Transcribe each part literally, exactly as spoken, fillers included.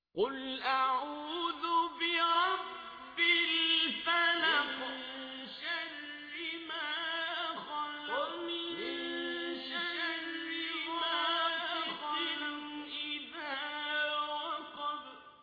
قل أعوذ برب الفلق من شر ما خلق ومن شر غاسق إذا وقب.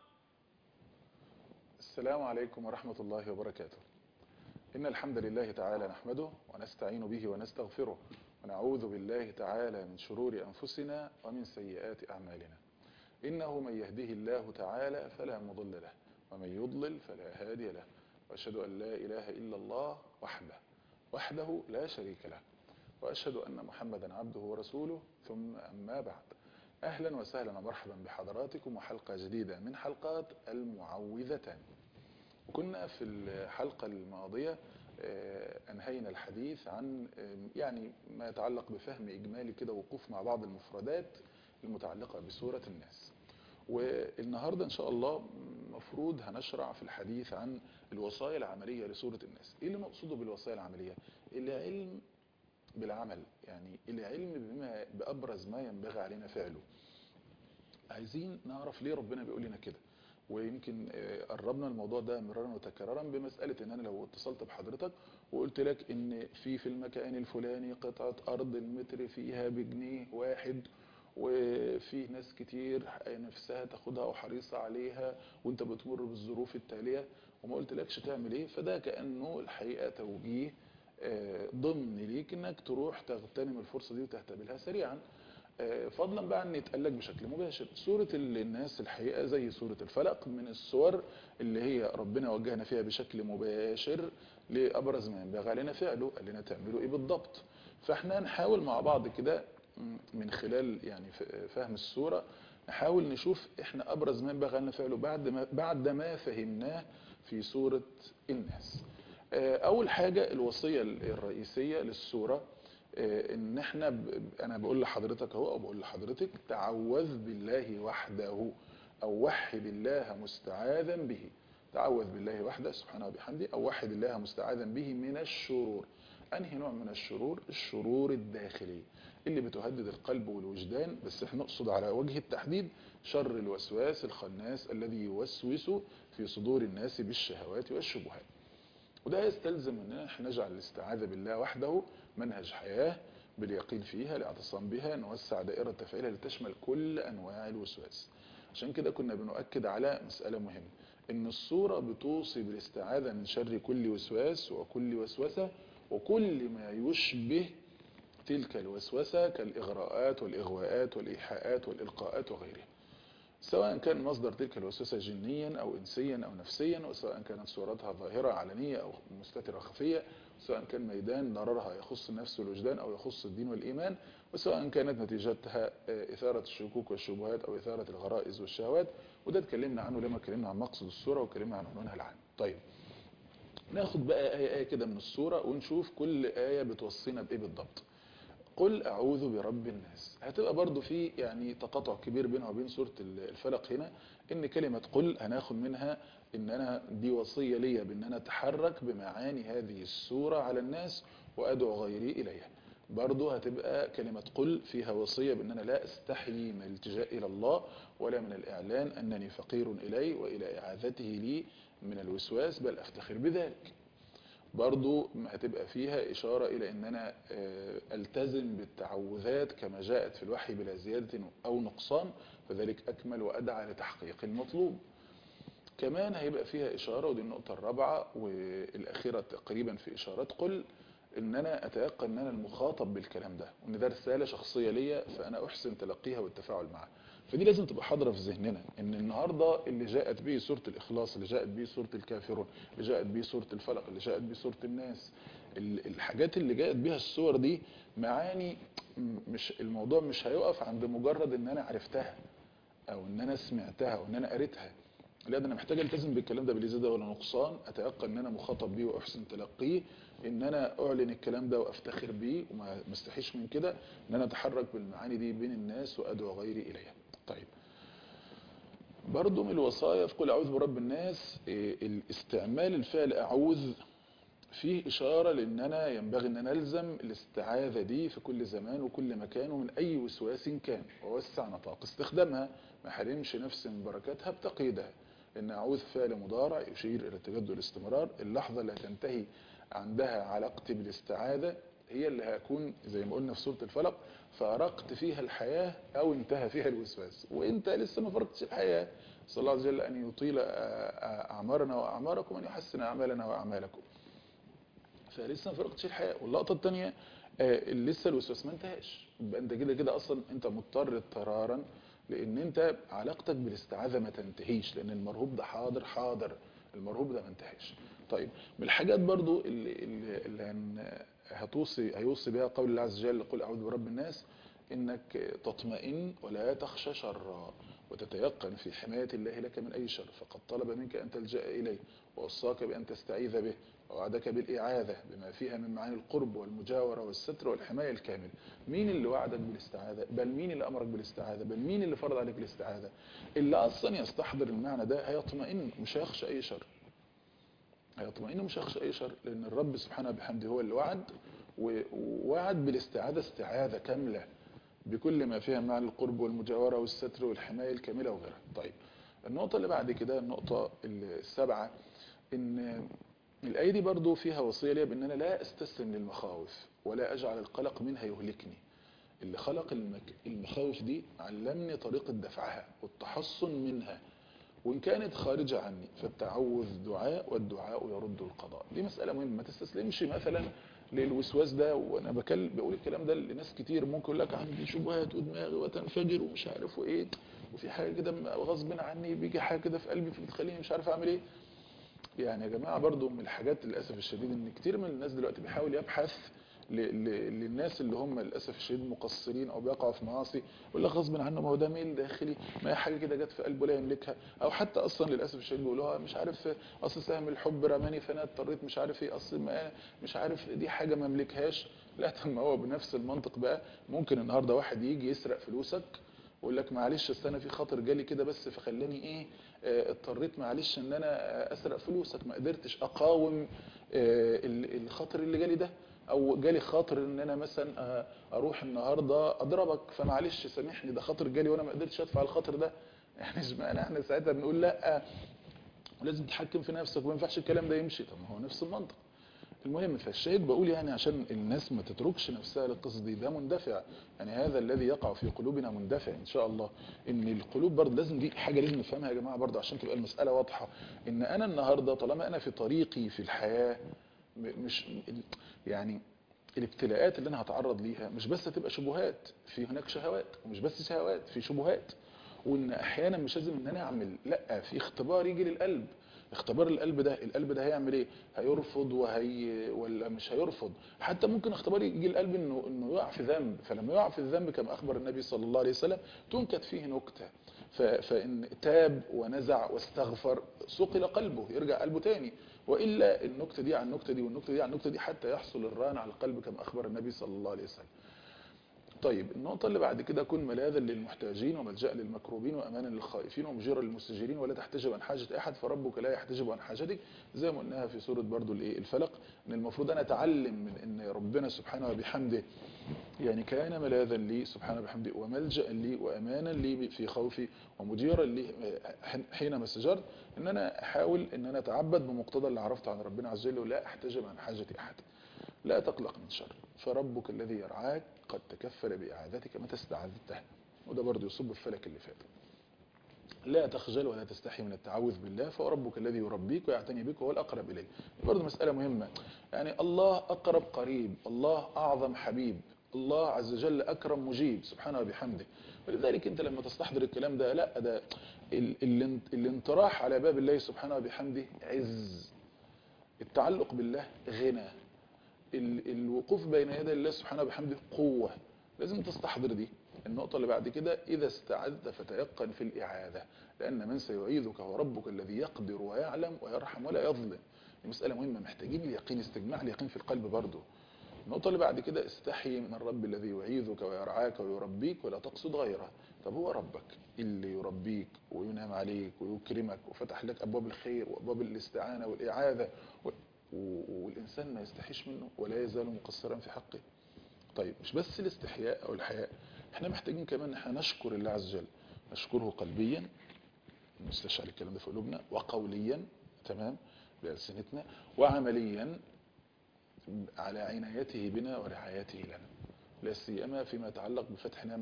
السلام عليكم ورحمة الله وبركاته. إن الحمد لله تعالى نحمده ونستعين به ونستغفره ونعوذ بالله تعالى من شرور أنفسنا ومن سيئات أعمالنا. إنه من يهده الله تعالى فلا مضل له ومن يضلل فلا هادي له، وأشهد أن لا إله إلا الله وحده وحده لا شريك له، وأشهد أن محمدا عبده ورسوله، ثم أما بعد. أهلا وسهلا ومرحبا بحضراتكم وحلقة جديدة من حلقات المعوذتان. كنا في الحلقة الماضية أنهينا الحديث عن يعني ما يتعلق بفهم إجمالي كده، وقوف مع بعض المفردات المتعلقة بسورة الناس. والنهاردة إن شاء الله مفروض هنشرع في الحديث عن الوصايا العملية لسورة الناس. إيه اللي نقصده بالوصايا العملية؟ العلم بالعمل، يعني العلم بما بأبرز ما ينبغي علينا فعله. عايزين نعرف ليه ربنا بيقول لنا كده، ويمكن قربنا الموضوع ده مرارا وتكرارا بمسألة ان انا لو اتصلت بحضرتك وقلت لك ان في في المكان الفلاني قطعة ارض المتر فيها بجنيه واحد، وفي ناس كتير نفسها تاخدها وحريصة عليها، وانت بتمر بالظروف التالية وما قلتلكش تعمل ايه، فده كأنه الحقيقة توجيه ضمن ليك انك تروح تغتنم الفرصة دي وتهتبلها سريعا، فضلا بقى ان يتقال لك بشكل مباشر. سورة الناس الحقيقة زي سورة الفلق من السور اللي هي ربنا وجهنا فيها بشكل مباشر لأبرز ما ينبغي علينا فعله، قال لنا تعملوا ايه بالضبط. فاحنا نحاول مع بعض كده من خلال يعني فهم السورة نحاول نشوف احنا ابرز ما ينبغي علينا فعله بعد ما بعد ما فهمناه في سورة الناس. اول حاجة الوصية الرئيسية للسورة ان احنا ب... انا بقول لحضرتك اهو او بقول لحضرتك تعوذ بالله وحده، او وحد الله مستعاذا به. تعوذ بالله وحده سبحانه وبحمده، او وحد الله مستعاذا به من الشرور. انهي نوع من الشرور؟ الشرور الداخلية اللي بتهدد القلب والوجدان، بس احنا نقصد على وجه التحديد شر الوسواس الخناس الذي يوسوس في صدور الناس بالشهوات والشبهات. وده يستلزم اننا احنا نجعل الاستعاذة بالله وحده منهج حياة باليقين فيها، الاعتصام بها، نوسع دائرة تفعيلها لتشمل كل انواع الوسواس. عشان كده كنا بنؤكد على مسألة مهمة، ان السورة بتوصي بالاستعاذة من شر كل وسواس وكل وسوسة وكل ما يشبه تلك الوسوسة كالإغراءات والإغواءات والإيحاءات والإلقاءات وغيرها، سواء كان مصدر تلك الوسوسة جنيا أو إنسيا أو نفسيا، وسواء كانت صورتها ظاهرة علنية أو مستترة خفية، سواء كان ميدان ضررها يخص النفس والوجدان أو يخص الدين والإيمان، وسواء كانت نتيجتها إثارة الشكوك والشبهات أو إثارة الغرائز والشهوات. وده اتكلمنا عنه لما اتكلمنا عن مقصد السورة واتكلمنا عن عنوانها العام. طيب ناخد بقى آية آية كده من السورة ونشوف كل آية بتوصينا بإيه بالضبط. قل أعوذ برب الناس هتبقى برضو في يعني تقاطع كبير بينها وبين سورة الفلق هنا، ان كلمة قل هناخد منها ان انا دي وصية ليا بان انا اتحرك بمعاني هذه السورة على الناس وادعو غيري اليها. برضو هتبقى كلمة قل فيها وصية بان انا لا استحيي من الالتجاء الى الله ولا من الاعلان انني فقير اليه والى اعاذته لي من الوسواس، بل افتخر بذلك. برضو هتبقى فيها إشارة إلى أن أنا ألتزم بالتعوذات كما جاءت في الوحي بلا زيادة أو نقصان، فذلك أكمل وأدعى لتحقيق المطلوب. كمان هيبقى فيها إشارة، ودي النقطة الرابعة والأخيرة تقريبا في إشارات قل، ان انا اتيقن ان انا المخاطب بالكلام ده وان ده رسالة شخصية ليا، فانا احسن تلقيها والتفاعل معها. فدي لازم تبقى حاضرة في ذهننا، ان النهاردة اللي جاءت به سورة الاخلاص، اللي جاءت به سورة الكافرون، اللي جاءت به سورة الفلق، اللي جاءت به سورة الناس، الحاجات اللي جاءت بها السور دي معاني. مش الموضوع مش هيقف عند مجرد ان انا عرفتها او ان انا سمعتها او ان انا قريتها، لا ده انا محتاج التزم بالكلام ده بلا زياده ولا نقصان، اتيقن ان انا مخاطب بيه واحسن تلقيه، ان انا اعلن الكلام ده وافتخر بيه وما استحيش من كده، ان انا اتحرك بالمعاني دي بين الناس وادعو غيري اليها. طيب برضو من الوصايا في قل اعوذ برب الناس الاستعمال الفعل اعوذ فيه إشارة لأننا ينبغي أن نلزم الاستعاذة دي في كل زمان وكل مكان ومن أي وسواس كان، ووسع نطاق استخدامها، ما حرمش نفس من بركاتها بتقييدها. إن أعوذ فعل مضارع يشير إلى التجدد والاستمرار. اللحظة اللي هتنتهي عندها علاقتي بالاستعاذة هي اللي هكون زي ما قلنا في سورة الفلق فأرقت فيها الحياة أو انتهى فيها الوسواس، وإنت لسه ما فرقتش الحياة. صلى الله عز وجل أن يطيل أعمارنا وأعماركم وأن يحسن أعمالنا وأعمالكم. فلسه ما فرقتش الحياة. واللقطة الثانية لسه الوسواس ما انتهاش، يبقى انت كده كده اصلا انت مضطر اضطرارا لان انت علاقتك بالاستعاذة ما تنتهيش، لان المرهوب ده حاضر حاضر، المرهوب ده ما انتهاش. طيب من الحاجات برضو اللي, اللي, اللي هتوصي هيوصي بها قول الله عز وجل قل اعوذ برب الناس، انك تطمئن ولا تخشى شرا وتتيقن في حماية الله لك من اي شر، فقد طلب منك ان تلجأ اليه ووصاك بان تستعيذ به ووعدك بالإعاذة بما فيها من معاني القرب والمجاورة والستر والحماية الكامل. مين اللي وعدك بالاستعاذة؟ بل مين اللي أمرك بالاستعاذة؟ بل مين اللي فرض عليك الاستعاذة؟ اللي أصلا يستحضر المعنى ده هيطمئن مش هيخشى أي شر، هيطمئن مش هيخشى أي شر، لأن الرب سبحانه بحمده هو اللي وعد، ووعد بالاستعاذة استعاذة كاملة بكل ما فيها معنى القرب والمجاورة والستر والحماية الكاملة وغيرها. طيب النقطة اللي بعد كده النقطة السابعة، إن الآية دي برضو فيها وصية لي بأن أنا لا أستسلم للمخاوف ولا أجعل القلق منها يهلكني. اللي خلق المخاوف دي علمني طريقة دفعها والتحصن منها، وإن كانت خارجة عني فالتعوذ دعاء والدعاء يرد القضاء. دي مسألة مهمة، ما تستسلمش مثلا للوسواس ده. وأنا بكلم بقول الكلام ده لناس كتير ممكن يقول لك عندي شبهات ودماغي وتنفجر ومش عارف وإيه، وفي حاجة كده غصب عني بيجي حاجة كده في قلبي فبتخليني مش عارف أعمل إيه. يعني يا جماعة برضو من الحاجات للأسف الشديد ان كتير من الناس دلوقتي بيحاول يبحث للناس اللي هم للأسف الشديد مقصرين او بيقعوا في معاصي، يقول لك غصب عنه ما هو ده ميل داخلي، ما هي حاجة كده جت في قلبه لا يملكها. او حتى اصلا للأسف الشديد بيقولوها مش عارف اصل سهم الحب رماني فانا اضطريت مش عارف ايه، اصل ما مش عارف دي حاجة ما املكهاش. لا طب ما هو بنفس المنطق بقى ممكن النهاردة واحد يجي يسرق فلوسك ويقول لك معلش اصل انا في خاطر جالي كده بس فخلاني ايه اه اضطريت معلش ان انا اسرق فلوسك، ما قدرتش اقاوم اه الخاطر اللي جالي ده، او جالي خاطر ان انا مثلا اه اروح النهارده اضربك فمعلش سامحني ده خاطر جالي وانا ما قدرتش ادفع الخاطر ده. يعني اشمعنى احنا ساعتها بنقول لا لازم تتحكم في نفسك وما ينفعش الكلام ده يمشي؟ طب ما هو نفس المنطق. المهم فالشاهد بقول يعني عشان الناس ما تتركش نفسها للقصص دي، ده مندفع، يعني هذا الذي يقع في قلوبنا مندفع ان شاء الله. ان القلوب برضه لازم، دي حاجه لازم نفهمها يا جماعه برضه عشان تبقى المساله واضحه. ان انا النهارده طالما انا في طريقي في الحياه مش يعني الابتلاءات اللي انا هتعرض ليها مش بس هتبقى شبهات، في هناك شهوات، ومش بس شهوات في شبهات، وان احيانا مش لازم ان انا اعمل، لا في اختبار يجي للقلب. اختبار القلب ده، القلب ده هيعمل ايه؟ هيرفض وهي ولا مش هيرفض؟ حتى ممكن اختبار يجي القلب انه انه يقع في ذنب، فلما يقع في الذنب كما اخبر النبي صلى الله عليه وسلم تنكت فيه نكته، فان تاب ونزع واستغفر صقل قلبه، يرجع قلبه تاني. والا النكته دي عن النكته دي والنكته دي عن النكته دي حتى يحصل الران على القلب كما اخبر النبي صلى الله عليه وسلم. طيب النقطة اللي بعد كده، كن ملاذا للمحتاجين وملجأ للمكروبين وأمانا للخائفين ومجيرا للمستجيرين ولا تحتجب عن حاجة أحد فربك لا يحتجب عن حاجتك، زي ما قلناها في سورة برضو الايه الفلق، ان المفروض أنا أتعلم من ان ربنا سبحانه وبحمده يعني كان ملاذا لي سبحانه وبحمده وملجأ لي وأمانا لي في خوفي ومجيرا لي حينما استجرت، ان أنا أحاول ان أنا أتعبد بمقتضى اللي عرفته عن ربنا عز وجل ولا أحتجب عن حاجة أحد. لا تقلق من شر فربك الذي يرعاك قد تكفل بإعادتك متى استعاذته، وده برضه يصب في الفلك اللي فات. لا تخجل ولا تستحي من التعوذ بالله فربك الذي يربيك ويعتني بك وهو الأقرب إليه. برضه مسألة مهمة، يعني الله أقرب قريب، الله أعظم حبيب، الله عز وجل أكرم مجيب سبحانه وبحمده. ولذلك أنت لما تستحضر الكلام ده، لا ده الانطراح على باب الله سبحانه وبحمده عز، التعلق بالله غنى، الوقوف بين يدي الله سبحانه وبحمده قوة. لازم تستحضر دي. النقطة اللي بعد كده، إذا استعذت فتيقن في الإعاذة، لأن من سيعيذك هو ربك الذي يقدر ويعلم ويرحم ولا يظلم. دي مسألة مهمة، محتاجين اليقين، استجماع اليقين في القلب برضه. النقطة اللي بعد كده، استحي من الرب الذي يعيذك ويرعاك ويربيك ولا تقصد غيره. طب هو ربك اللي يربيك وينعم عليك ويكرمك وفتح لك أبواب الخير وأبواب الاستعانة والإعاذة والإنسان ما يستحيش منه ولا يزال مقصرا في حقه. طيب مش بس الاستحياء أو الحياء، احنا محتاجين كمان احنا نشكر الله عز وجل، نشكره قلبيا نستشعر الكلام ده في قلوبنا، وقوليا تمام بألسنتنا، وعمليا على عنايته بنا ورعايته لنا، لا سيما فيما يتعلق بفتح نعم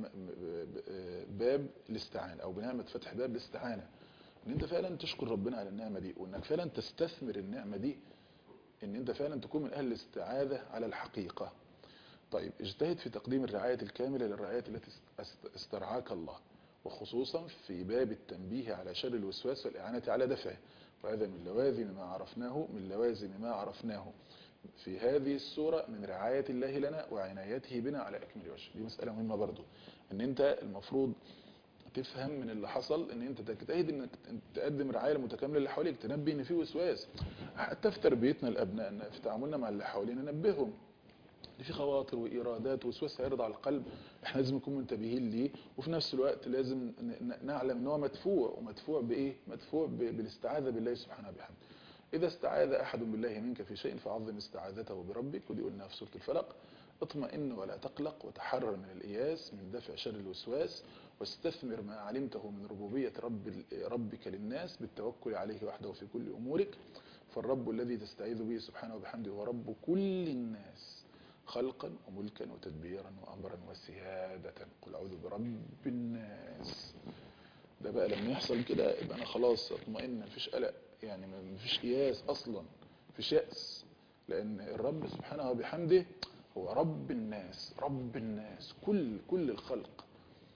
باب الاستعانة او بنعمة فتح باب الاستعانة، ان انت فعلا تشكر ربنا على النعمة دي، وانك فعلا تستثمر النعمة دي، ان انت فعلا تكون من اهل الاستعاذة على الحقيقة. طيب اجتهد في تقديم الرعاية الكاملة للرعاية التي استرعاك الله، وخصوصا في باب التنبيه على شر الوسواس والإعانة على دفعه، وهذا من لوازم ما عرفناه من لوازم ما عرفناه في هذه السورة من رعاية الله لنا وعنايته بنا على أكمل وجه. دي مسألة مهمة برضو، ان انت المفروض تفهم من اللي حصل ان انت تجتهد انك تقدم رعاية متكاملة اللي حواليك، تنبه ان في وسواس، حتى في تربيتنا الابناء في تعاملنا مع اللي حوالينا ننبههم في خواطر وإرادات وسواس هيرضى على القلب، احنا لازم نكون منتبهين ليه، وفي نفس الوقت لازم نعلم ان هو مدفوع، ومدفوع بايه؟ مدفوع بالاستعاذة بالله سبحانه وبحمده. إذا استعاذ أحد بالله منك في شيء فعظم استعاذته بربك، ودي قلناها في سورة الفلق. اطمئن ولا تقلق، وتحرر من الإياس من دفع شر الوسواس، واستثمر ما علمته من ربوبية رب ربك للناس بالتوكل عليه وحده في كل أمورك، فالرب الذي تستعيذ به سبحانه وبحمده هو رب كل الناس خلقا وملكا وتدبيرا وأمرا وسيادة، قل أعوذ برب الناس. ده بقى لما يحصل كده يبقى أنا خلاص اطمئن، مفيش قلق، يعني مفيش قياس أصلا، مفيش يأس، لأن الرب سبحانه وبحمده هو رب الناس، رب الناس كل كل الخلق.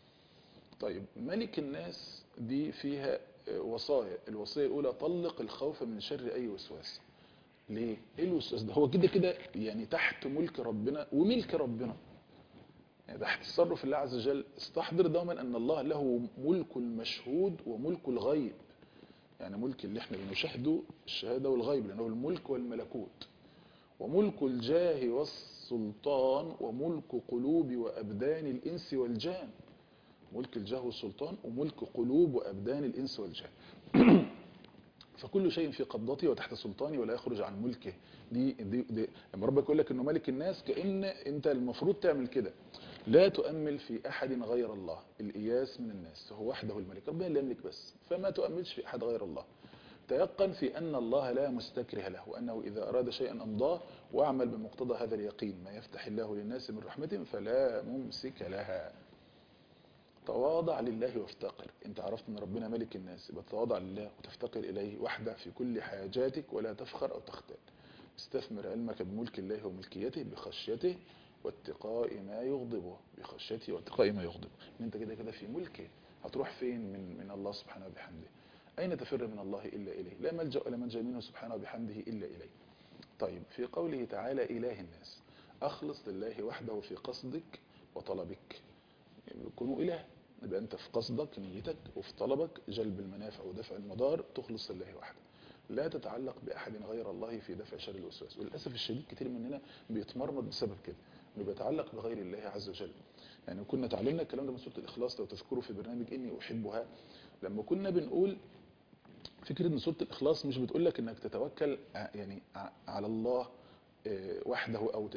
طيب ملك الناس دي فيها وصايا، الوصية الأولى طلق الخوف من شر أي وسواس. ليه؟ ايه الوسواس ده؟ هو كده كده يعني تحت ملك ربنا وملك ربنا، يعني تحت تصرف الله عز وجل. استحضر دوما ان الله له ملك المشهود وملك الغيب، يعني ملك اللي احنا بنشاهده الشهادة والغيب، لانه الملك والملكوت، وملك الجاه والسلطان، وملك قلوب وابدان الانس والجان. ملك الجاه والسلطان وملك قلوب وابدان الانس والجان. فكل شيء في قبضته وتحت سلطاني ولا يخرج عن ملكه. دي دي, دي. لما ربك يقول لك انه ملك الناس، كأن انت المفروض تعمل كده، لا تؤمل في احد غير الله، الإياس من الناس، هو وحده الملك، ربنا اللي يملك بس، فما تؤملش في احد غير الله. تيقن في ان الله لا مستكره له، وانه اذا اراد شيئا امضاه، واعمل بمقتضى هذا اليقين، ما يفتح الله للناس من رحمة فلا ممسك لها. تواضع لله وافتقر، انت عرفت ان ربنا ملك الناس، يبقى تواضع لله وتفتقر اليه وحده في كل حاجاتك، ولا تفخر او تختال. استثمر علمك بملك الله وملكيته بخشيته واتقاء ما يغضبه، بخشيته واتقاء ما يغضبه. ان انت كده كده في ملكه، هتروح فين من من الله سبحانه وبحمده؟ اين تفر من الله الا اليه؟ لا ملجأ ولا منجا منه سبحانه وبحمده الا اليه. طيب في قوله تعالى اله الناس، اخلص لله وحده في قصدك وطلبك، يكونوا اله، يبقى انت في قصدك نيتك وفي طلبك جلب المنافع ودفع المضار تخلص لله وحده، لا تتعلق بأحد غير الله في دفع شر الوسواس. وللأسف الشديد كتير مننا بيتمرمط بسبب كده، انه بيتعلق بغير الله عز وجل. يعني كنا تعلمنا الكلام ده من سورة الإخلاص لو تذكروا في برنامج إني أحبها، لما كنا بنقول فكرة ان سورة الإخلاص مش بتقول لك انك تتوكل يعني على الله وحده او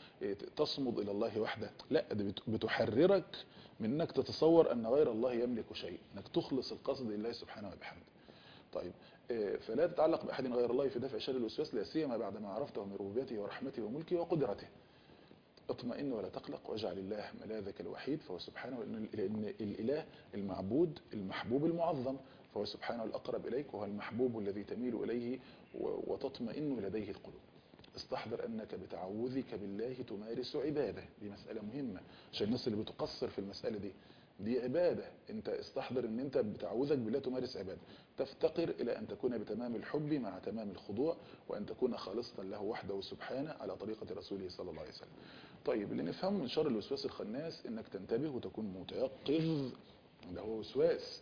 تصمد الى الله وحده، لا، ده بتحررك من انك تتصور ان غير الله يملك شيء، انك تخلص القصد لله سبحانه وبحمده. طيب فلا تتعلق بأحد غير الله في دفع شر الوسواس، لا سيما بعد ما عرفته من ربوبيته ورحمته وملكه وقدرته. اطمئن ولا تقلق، واجعل الله ملاذك الوحيد، فهو سبحانه، لأن الإله المعبود المحبوب المعظم، فهو سبحانه الأقرب إليك، وهو المحبوب الذي تميل إليه وتطمئن لديه القلوب. استحضر أنك بتعوذك بالله تمارس عبادة، دي مسألة مهمة عشان الناس اللي بتقصر في المسألة دي، دي عبادة. انت استحضر ان انت بتعوذك بالله تمارس عبادة، تفتقر الى ان تكون بتمام الحب مع تمام الخضوع، وان تكون خالصة له وحده سبحانه على طريقة رسوله صلى الله عليه وسلم. طيب اللي نفهمه من شر الوسواس الخناس انك تنتبه وتكون متيقظ، ده هو وسواس،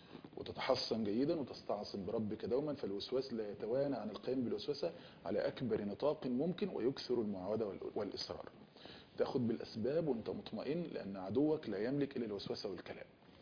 وتتحصن جيدا وتستعصم بربك دوما، فالوسواس لا يتوانى عن القيام بالوسوسة على أكبر نطاق ممكن، ويكثر المعاودة والإصرار. تأخذ بالأسباب وانت مطمئن، لأن عدوك لا يملك إلا الوسوسة والكلام.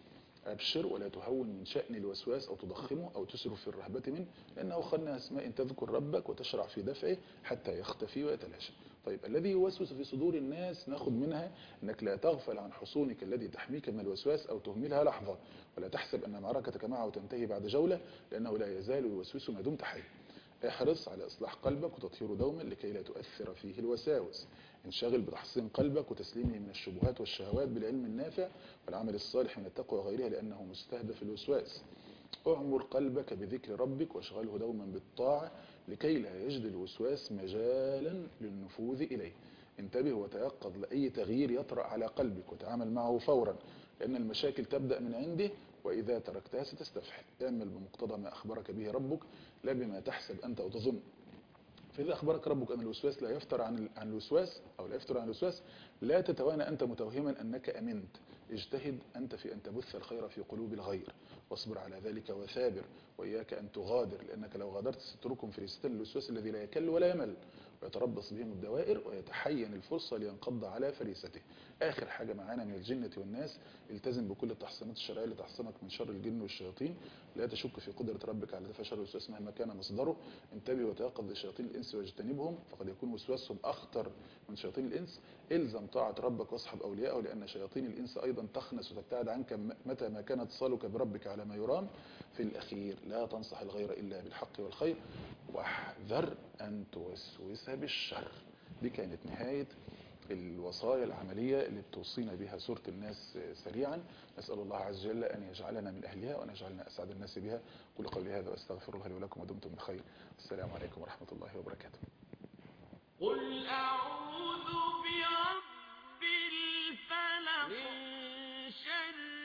أبشر ولا تهون من شأن الوسواس أو تضخمه أو تسرف في الرهبة منه، لأنه خناس، ما إن تذكر ربك وتشرع في دفعه حتى يختفي ويتلاشى. طيب الذي يوسوس في صدور الناس ناخد منها أنك لا تغفل عن حصونك الذي تحميك من الوسواس أو تهملها لحظة، ولا تحسب أن معركتك معه تنتهي بعد جولة، لأنه لا يزال يوسوس ما دمت حي. احرص على إصلاح قلبك وتطهيره دوما لكي لا تؤثر فيه الوساوس. انشغل بتحصين قلبك وتسليمه من الشبهات والشهوات بالعلم النافع والعمل الصالح من التقوى وغيرها، لأنه مستهدف الوسواس. اعمر قلبك بذكر ربك واشغله دوما بالطاعة لكي لا يجد الوسواس مجالا للنفوذ إليه. انتبه وتيقظ لأي تغيير يطرأ على قلبك وتعامل معه فورا، لأن المشاكل تبدأ من عنده، وإذا تركتها ستستفحل. اعمل بمقتضى ما أخبرك به ربك لا بما تحسب أنت أو تظن. فإذا أخبرك ربك أن الوسواس لا يفتر عن عن الوسواس أو لا يفتر عن الوسواس، لا تتوانى أنت متوهما أنك أمنت. اجتهد أنت في أن تبث الخير في قلوب الغير، واصبر على ذلك وثابر، وإياك أن تغادر، لأنك لو غادرت ستتركهم في رستان الوسواس الذي لا يكل ولا يمل، ويتربص بهم الدوائر ويتحين الفرصة لينقض على فريسته. آخر حاجة معانا من الجنة والناس، التزم بكل التحصينات الشرعية اللي تحصنك من شر الجن والشياطين. لا تشك في قدرة ربك على دفع شر الوسواس مهما كان مصدره. انتبه وتيقظ لشياطين الإنس واجتنبهم، فقد يكون وسواسهم أخطر من شياطين الإنس. الزم طاعة ربك واصحب أولياءه، لأن شياطين الإنس أيضا تخنس وتبتعد عنك متى ما كان اتصالك بربك على ما يرام. في الأخير لا تنصح الغير إلا بالحق والخير، واحذر أن توسوس بالشر. دي كانت نهاية الوصايا العملية اللي بتوصينا بها سورة الناس سريعا. نسأل الله عز وجل أن يجعلنا من أهلها وأن يجعلنا أسعد الناس بها. قولوا قولي هذا وأستغفر الله لي ولكم ودمتم بخير. السلام عليكم ورحمة الله وبركاته. قل أعوذ برب الفلق من شر